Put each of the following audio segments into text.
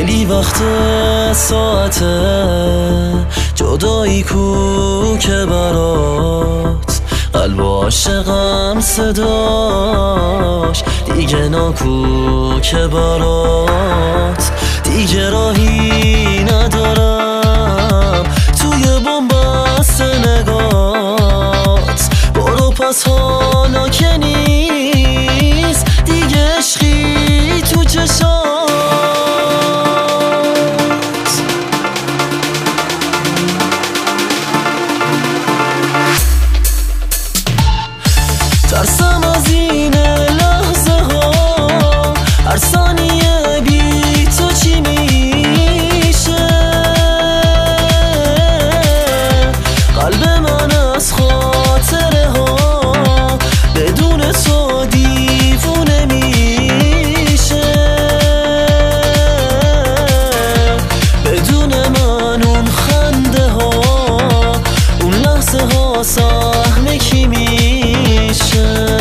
خیلی وقت ساعته جدایی کو که برات قلب عاشقم صداش دیگه ناکو که برات دیگه راهی ندارم توی بن‌بست نگات برو پس حالا که نیست دیگه عشقی تو چشات ترسم از این لحظه ها هر ثانیه بی تو چی میشه قلب من از خاطره ها بدون تو دیوونه میشه بدون من اون خنده ها اون لحظه ها سهم کی میشه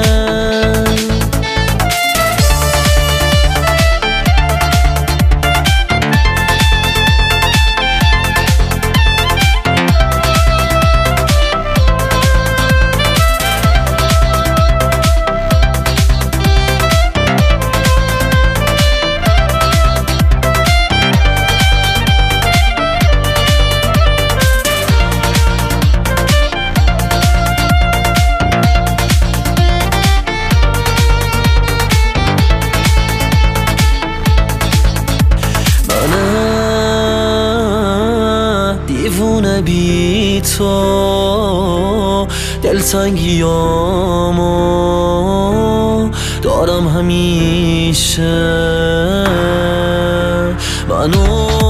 دیوونه بی تو دلتنگیامو دارم همیشه منو